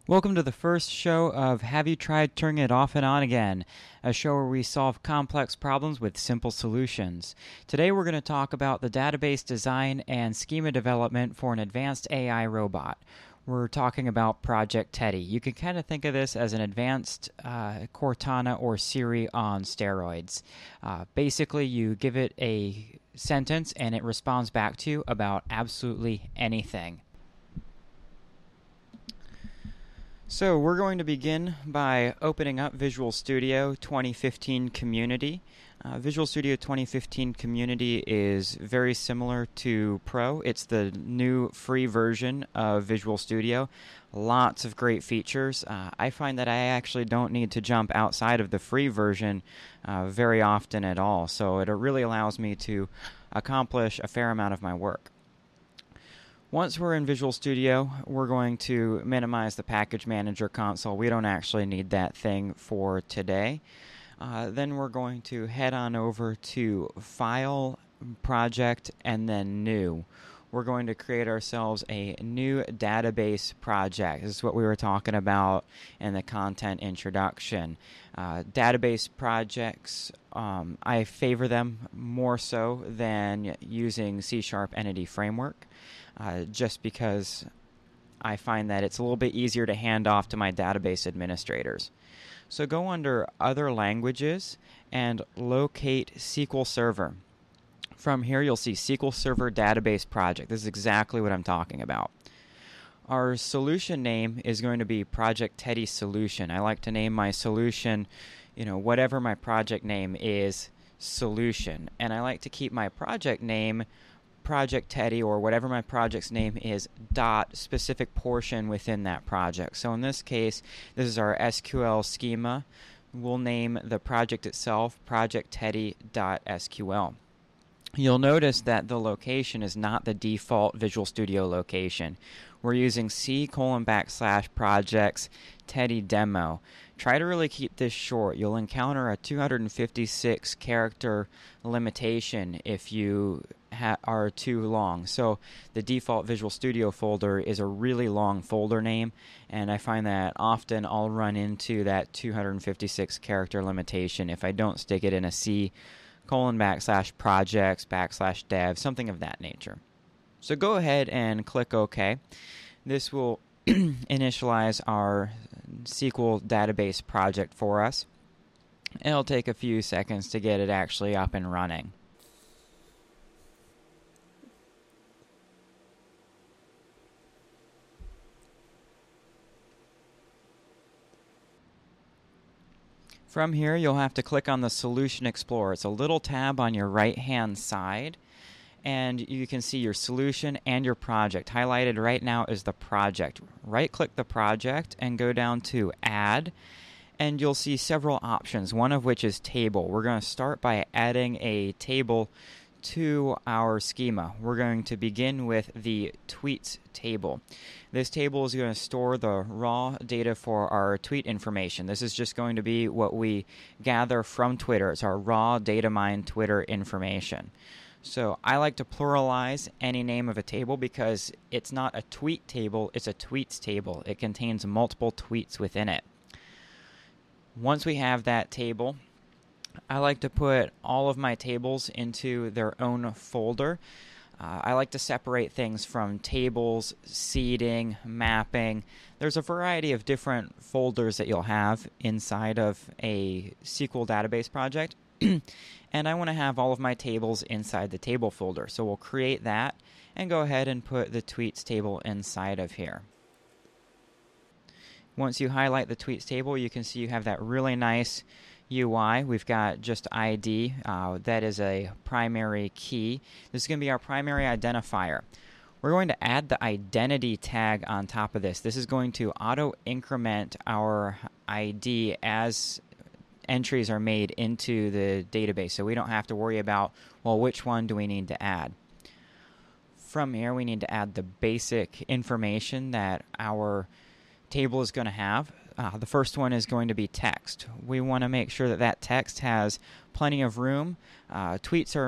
Welcome to the first show of Have You Tried Turning It Off and On Again, a show where we solve complex problems with simple solutions. Today we're going to talk about the database design and schema development for an advanced AI robot. We're talking about Project Teddy. You can kind of think of this as an advanced Cortana or Siri on steroids. Basically, you give it a sentence and it responds back to you about absolutely anything. So we're going to begin by opening up Visual Studio 2015 Community. Visual Studio 2015 Community is very similar to Pro. It's the new free version of Visual Studio. Lots of great features. I find that I actually don't need to jump outside of the free version very often at all. So it really allows me to accomplish a fair amount of my work. Once we're in Visual Studio, we're going to minimize the Package Manager console. We don't actually need that thing for today. Then we're going to head on over to File, Project, and then New. We're going to create ourselves a new database project. This is what we were talking about in the content introduction. Database projects, I favor them more so than using C# Entity Framework. Just because I find that it's a little bit easier to hand off to my database administrators. So go under Other Languages and locate SQL Server. From here you'll see SQL Server Database Project. This is exactly what I'm talking about. Our solution name is going to be Project Teddy Solution. I like to name my solution, whatever my project name is, Solution. And I like to keep my project name Project Teddy, or whatever my project's name is, dot specific portion within that project. So in this case, this is our SQL schema. We'll name the project itself projectteddy.sql. You'll notice that the location is not the default Visual Studio location. We're using C:\projects Teddy demo. Try to really keep this short. You'll encounter a 256 character limitation if you are too long. So the default Visual Studio folder is a really long folder name, and I find that often I'll run into that 256 character limitation if I don't stick it in a C:\projects \dev, something of that nature. So go ahead and click OK. This will initialize our SQL database project for us. It'll take a few seconds to get it actually up and running. From here, you'll have to click on the Solution Explorer. It's a little tab on your right-hand side, and you can see your solution and your project. Highlighted right now is the project. Right-click the project and go down to Add, and you'll see several options, one of which is Table. We're going to start by adding a table to our schema. We're going to begin with the tweets table. This table is going to store the raw data for our tweet information. This is just going to be what we gather from Twitter. It's our raw data mine Twitter information. So I like to pluralize any name of a table because it's not a tweet table, it's a tweets table. It contains multiple tweets within it. Once we have that table, I like to put all of my tables into their own folder. I like to separate things from tables, seeding, mapping. There's a variety of different folders that you'll have inside of a SQL database project. And I want to have all of my tables inside the table folder. So we'll create that and go ahead and put the tweets table inside of here. Once you highlight the tweets table, you can see you have that really nice UI. We've got just ID. That is a primary key. This is going to be our primary identifier. We're going to add the identity tag on top of this. This is going to auto-increment our ID as entries are made into the database, so we don't have to worry about, well, which one do we need to add. From here, we need to add the basic information that our table is going to have. The first one is going to be text. We want to make sure that that text has plenty of room. Tweets are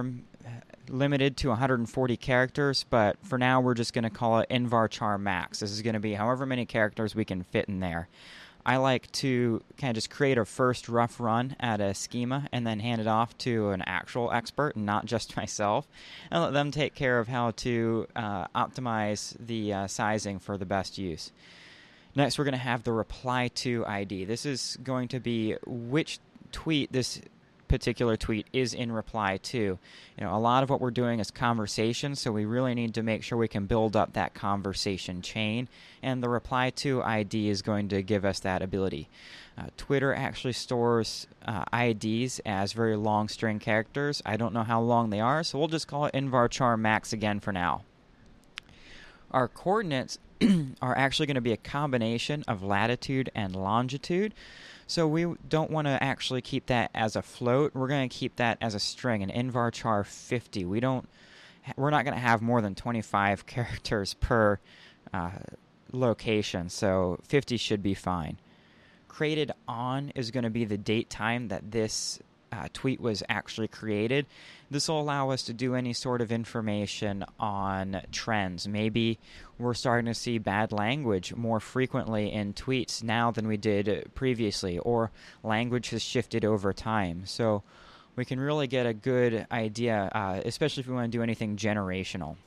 limited to 140 characters, but for now we're just going to call it nvarchar max. This is going to be however many characters we can fit in there. I like to kind of just create a first rough run at a schema and then hand it off to an actual expert and not just myself, and let them take care of how to optimize the sizing for the best use. Next, we're going to have the reply to ID. This is going to be which tweet this particular tweet is in reply to. A lot of what we're doing is conversation, so we really need to make sure we can build up that conversation chain, and the reply to ID is going to give us that ability. Twitter actually stores IDs as very long string characters. I don't know how long they are, so we'll just call it nvarchar max again for now. Our coordinates are actually going to be a combination of latitude and longitude. So we don't want to actually keep that as a float. We're going to keep that as a string, an nvarchar 50. We're not going to have more than 25 characters per location, so 50 should be fine. Created on is going to be the date time that this tweet was actually created. This will allow us to do any sort of information on trends. Maybe we're starting to see bad language more frequently in tweets now than we did previously, or language has shifted over time. So we can really get a good idea, especially if we want to do anything generational.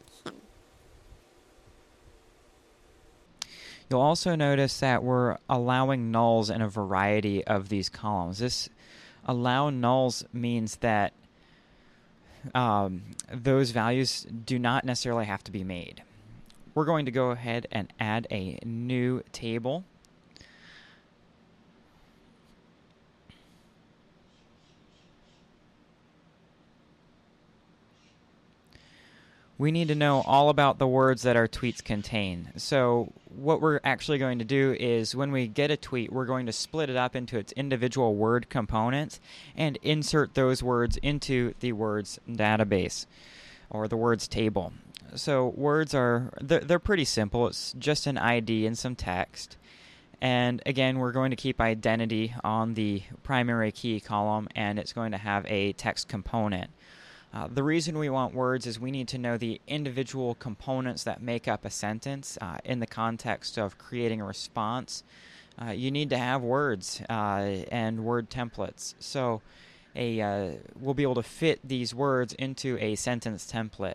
You'll also notice that we're allowing nulls in a variety of these columns. This allow nulls means that those values do not necessarily have to be made. We're going to go ahead and add a new table. We need to know all about the words that our tweets contain. So what we're actually going to do is when we get a tweet, we're going to split it up into its individual word components and insert those words into the words database or the words table. So words they're pretty simple. It's just an ID and some text. And again, we're going to keep identity on the primary key column, and it's going to have a text component. The reason we want words is we need to know the individual components that make up a sentence in the context of creating a response. You need to have words and word templates. So we'll be able to fit these words into a sentence template.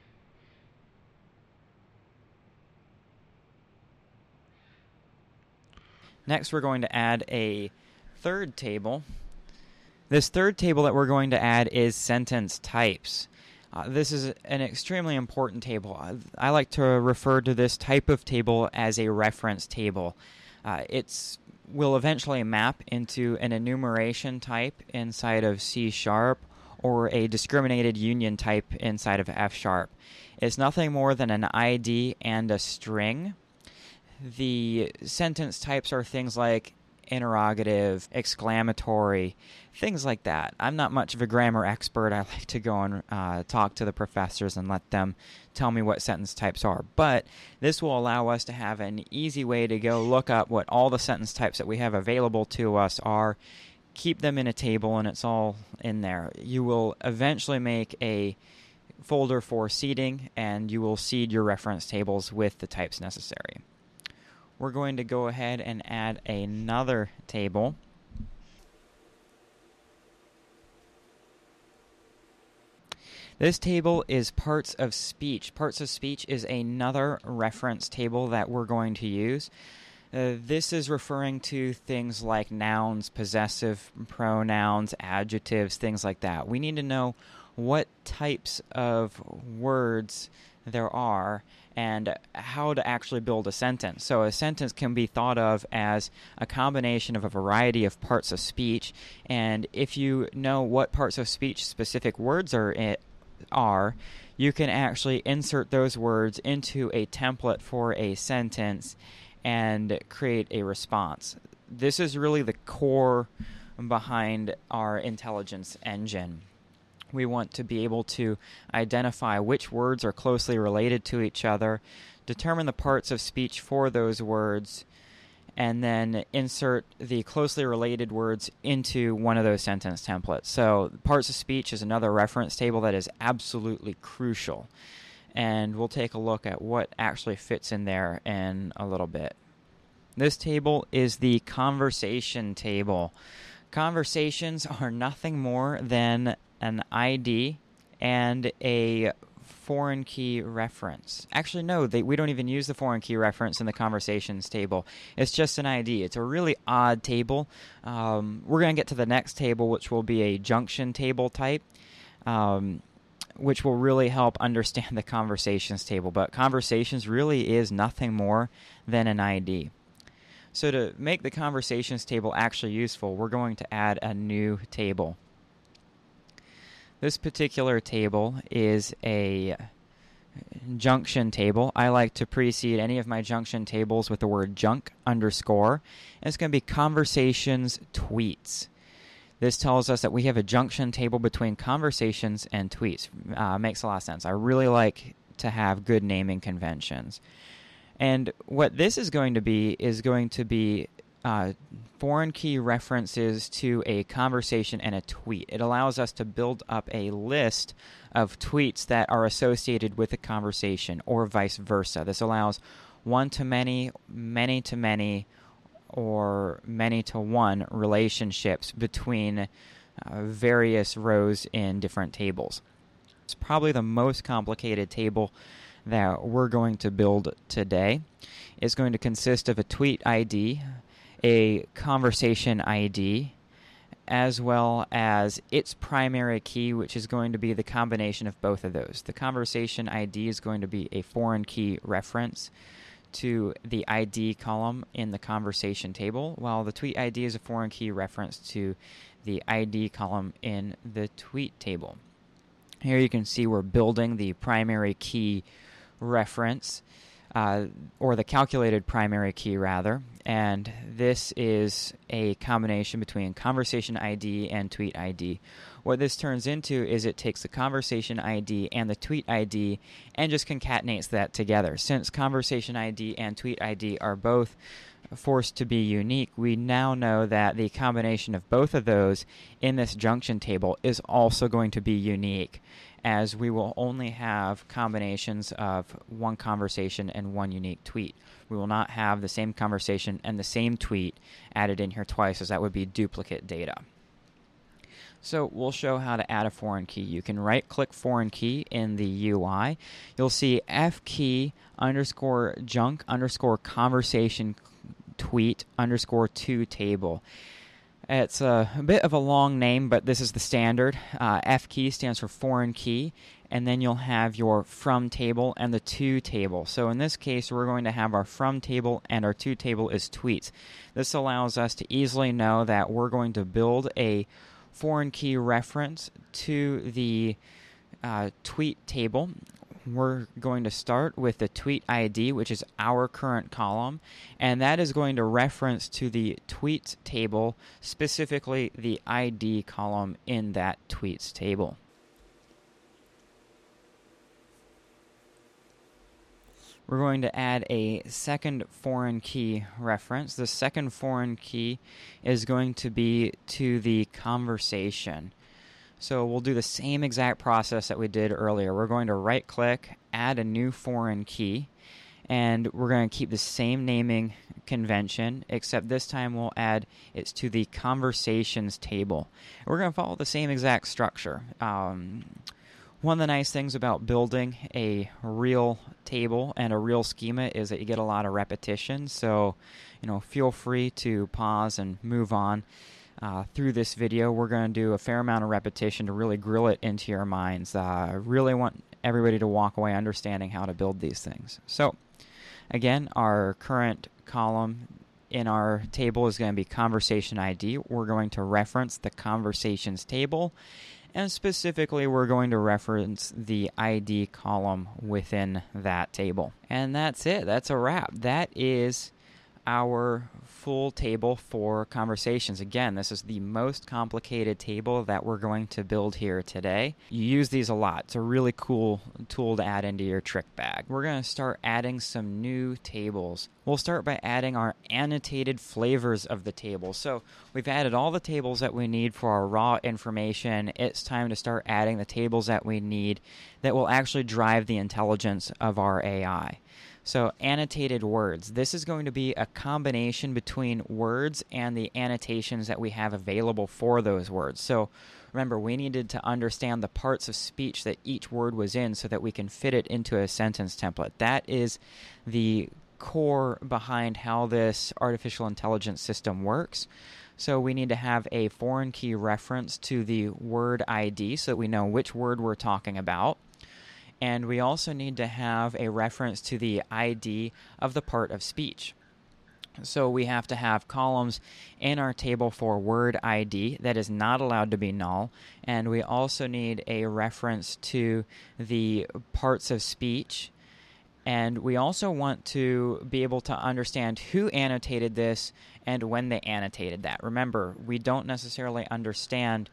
Next, we're going to add a third table. This third table that we're going to add is sentence types. This is an extremely important table. I like to refer to this type of table as a reference table. It will eventually map into an enumeration type inside of C# or a discriminated union type inside of F#. It's nothing more than an ID and a string. The sentence types are things like interrogative, exclamatory, things like that. I'm not much of a grammar expert. I like to go and talk to the professors and let them tell me what sentence types are. But this will allow us to have an easy way to go look up what all the sentence types that we have available to us are, keep them in a table, and it's all in there. You will eventually make a folder for seeding, and you will seed your reference tables with the types necessary. We're going to go ahead and add another table. This table is parts of speech. Parts of speech is another reference table that we're going to use. This is referring to things like nouns, possessive pronouns, adjectives, things like that. We need to know what types of words there are and how to actually build a sentence. So a sentence can be thought of as a combination of a variety of parts of speech, and if you know what parts of speech specific words are, you can actually insert those words into a template for a sentence and create a response. This is really the core behind our intelligence engine. We want to be able to identify which words are closely related to each other, determine the parts of speech for those words, and then insert the closely related words into one of those sentence templates. So parts of speech is another reference table that is absolutely crucial. And we'll take a look at what actually fits in there in a little bit. This table is the conversation table. Conversations are nothing more than an ID and a foreign key reference. Actually, no, we don't even use the foreign key reference in the conversations table. It's just an ID. It's a really odd table. We're going to get to the next table, which will be a junction table type, which will really help understand the conversations table. But conversations really is nothing more than an ID. So to make the conversations table actually useful, we're going to add a new table. This particular table is a junction table. I like to precede any of my junction tables with the word junk underscore. And it's going to be conversations tweets. This tells us that we have a junction table between conversations and tweets. Makes a lot of sense. I really like to have good naming conventions. And what this is going to be foreign key references to a conversation and a tweet. It allows us to build up a list of tweets that are associated with a conversation, or vice versa. This allows one-to-many, many-to-many, or many-to-one relationships between various rows in different tables. It's probably the most complicated table that we're going to build today. It's going to consist of a tweet ID, a conversation ID, as well as its primary key, which is going to be the combination of both of those. The conversation ID is going to be a foreign key reference to the ID column in the conversation table, while the tweet ID is a foreign key reference to the ID column in the tweet table. Here you can see we're building the primary key reference, or the calculated primary key rather, and this is a combination between conversation ID and tweet ID. What this turns into is it takes the conversation ID and the tweet ID and just concatenates that together. Since conversation ID and tweet ID are both forced to be unique, we now know that the combination of both of those in this junction table is also going to be unique, as we will only have combinations of one conversation and one unique tweet. We will not have the same conversation and the same tweet added in here twice, as that would be duplicate data. So we'll show how to add a foreign key. You can right-click foreign key in the UI. You'll see fkey underscore junk underscore conversation tweet underscore to table. It's a bit of a long name, but this is the standard. Fkey stands for foreign key, and then you'll have your from table and the to table. So in this case, we're going to have our from table, and our to table is tweets. This allows us to easily know that we're going to build a foreign key reference to the tweet table. We're going to start with the tweet ID, which is our current column, and that is going to reference to the tweets table, specifically the ID column in that tweets table. We're going to add a second foreign key reference. The second foreign key is going to be to the conversation. So we'll do the same exact process that we did earlier. We're going to right-click, add a new foreign key, and we're going to keep the same naming convention, except this time we'll add it's to the conversations table. We're going to follow the same exact structure. One of the nice things about building a real table and a real schema is that you get a lot of repetition. So, feel free to pause and move on. Through this video, we're going to do a fair amount of repetition to really grill it into your minds. I really want everybody to walk away understanding how to build these things. So, again, our current column in our table is going to be conversation ID. We're going to reference the conversations table, and specifically we're going to reference the ID column within that table. And that's it. That's a wrap. That is our full table for conversations. Again, this is the most complicated table that we're going to build here today. You use these a lot. It's a really cool tool to add into your trick bag. We're going to start adding some new tables. We'll start by adding our annotated flavors of the table. So we've added all the tables that we need for our raw information. It's time to start adding the tables that we need that will actually drive the intelligence of our AI. So annotated words. This is going to be a combination between words and the annotations that we have available for those words. So remember, we needed to understand the parts of speech that each word was in so that we can fit it into a sentence template. That is the core behind how this artificial intelligence system works. So we need to have a foreign key reference to the word ID so that we know which word we're talking about. And we also need to have a reference to the ID of the part of speech. So we have to have columns in our table for word ID that is not allowed to be null. And we also need a reference to the parts of speech. And we also want to be able to understand who annotated this and when they annotated that. Remember, we don't necessarily understand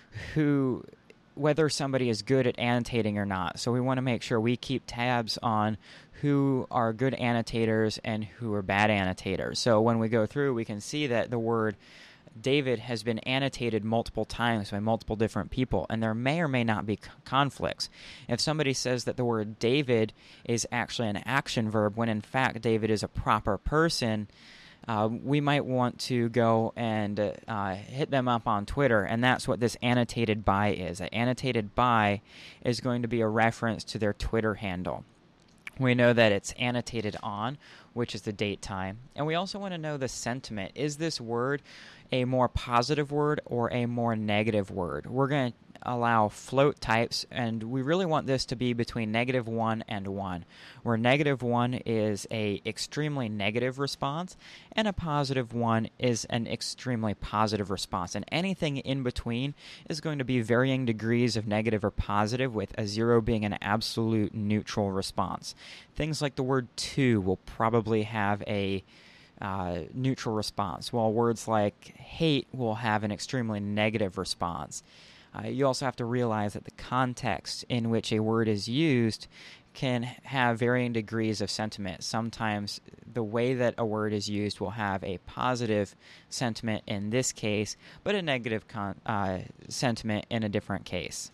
whether somebody is good at annotating or not. So we want to make sure we keep tabs on who are good annotators and who are bad annotators. So when we go through, we can see that the word David has been annotated multiple times by multiple different people, and there may or may not be conflicts. If somebody says that the word David is actually an action verb when in fact David is a proper person, we might want to go and hit them up on Twitter, and that's what this annotated by is. An annotated by is going to be a reference to their Twitter handle. We know that it's annotated on, which is the date time. And we also want to know the sentiment. Is this word a more positive word or a more negative word? We're going to allow float types, and we really want this to be between -1 and 1, where -1 is a extremely negative response and a +1 is an extremely positive response, and anything in between is going to be varying degrees of negative or positive, with a 0 being an absolute neutral response. Things like the word to will probably have a neutral response, while words like hate will have an extremely negative response. You also have to realize that the context in which a word is used can have varying degrees of sentiment. Sometimes the way that a word is used will have a positive sentiment in this case, but a negative sentiment in a different case.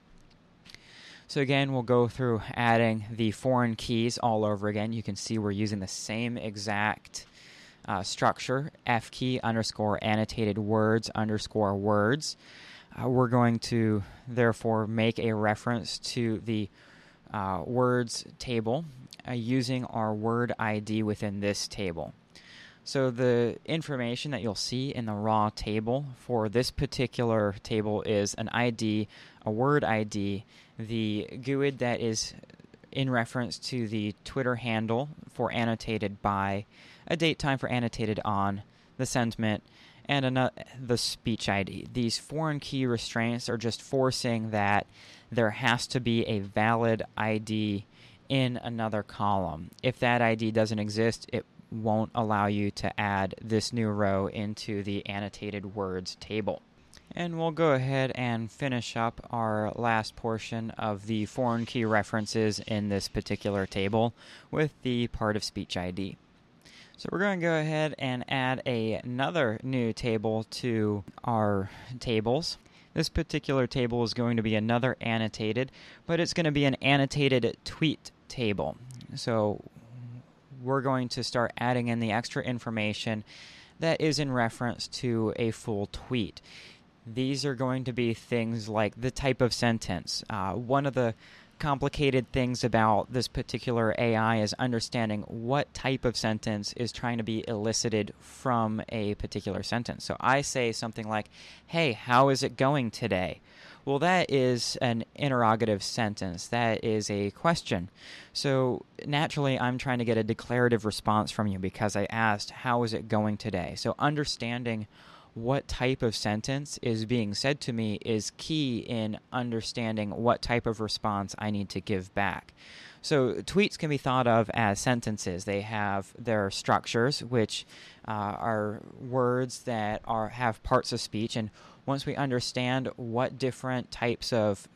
So again, we'll go through adding the foreign keys all over again. You can see we're using the same exact structure, F key _ annotated words _ words. We're going to therefore make a reference to the words table using our word ID within this table. So the information that you'll see in the raw table for this particular table is an ID, a word ID, the GUID that is in reference to the Twitter handle for annotated by, a date time for annotated on, the sentiment, and the speech ID. These foreign key restraints are just forcing that there has to be a valid ID in another column. If that ID doesn't exist, it won't allow you to add this new row into the annotated words table. And we'll go ahead and finish up our last portion of the foreign key references in this particular table with the part of speech ID. So we're going to go ahead and add another new table to our tables. This particular table is going to be another annotated, but it's going to be an annotated tweet table. So we're going to start adding in the extra information that is in reference to a full tweet. These are going to be things like the type of sentence. One of the complicated things about this particular AI is understanding what type of sentence is trying to be elicited from a particular sentence. So I say something like, "Hey, how is it going today?" Well, that is an interrogative sentence. That is a question. So naturally, I'm trying to get a declarative response from you because I asked, "How is it going today?" So understanding what type of sentence is being said to me is key in understanding what type of response I need to give back. So tweets can be thought of as sentences. They have their structures, which are words that have parts of speech. And once we understand what different types of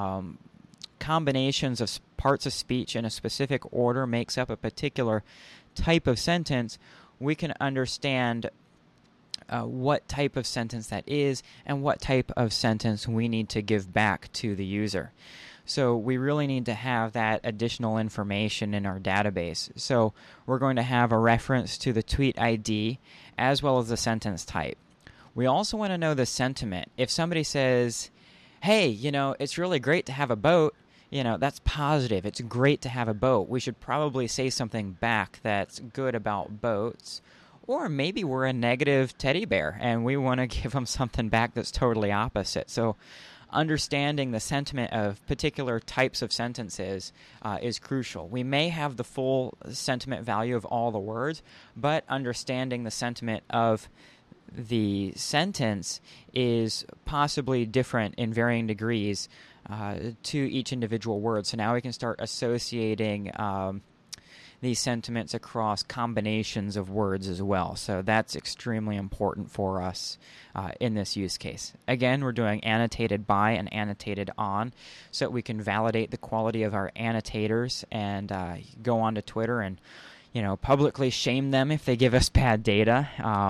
combinations of parts of speech in a specific order makes up a particular type of sentence, we can understand what type of sentence that is and what type of sentence we need to give back to the user. So we really need to have that additional information in our database. So we're going to have a reference to the tweet ID as well as the sentence type. We also want to know the sentiment. If somebody says, hey, it's really great to have a boat, that's positive. It's great to have a boat. We should probably say something back that's good about boats. Or maybe we're a negative teddy bear and we want to give them something back that's totally opposite. So understanding the sentiment of particular types of sentences is crucial. We may have the full sentiment value of all the words, but understanding the sentiment of the sentence is possibly different in varying degrees to each individual word. So now we can start associating these sentiments across combinations of words as well. So that's extremely important for us in this use case. Again, we're doing annotated by and annotated on so that we can validate the quality of our annotators and go on to Twitter and publicly shame them if they give us bad data.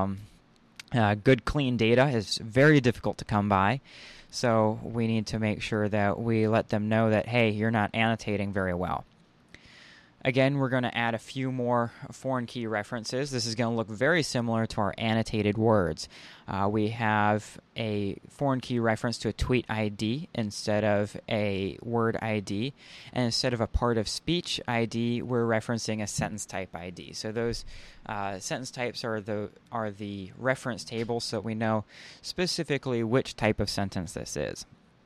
Good, clean data is very difficult to come by. So we need to make sure that we let them know that, hey, you're not annotating very well. Again, we're going to add a few more foreign key references. This is going to look very similar to our annotated words. We have a foreign key reference to a tweet ID instead of a word ID. And instead of a part of speech ID, we're referencing a sentence type ID. So those sentence types are the reference tables, so we know specifically which type of sentence this is.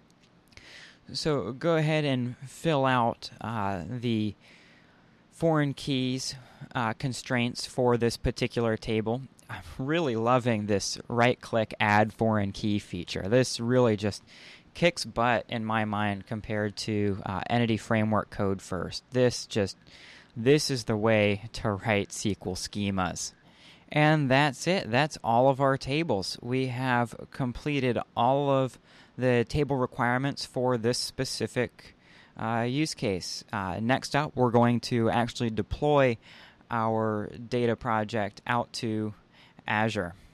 So go ahead and fill out the foreign keys constraints for this particular table. I'm really loving this right-click Add Foreign Key feature. This really just kicks butt in my mind compared to Entity Framework Code first. This is the way to write SQL schemas. And that's it. That's all of our tables. We have completed all of the table requirements for this specific use case. Next up, we're going to actually deploy our data project out to Azure.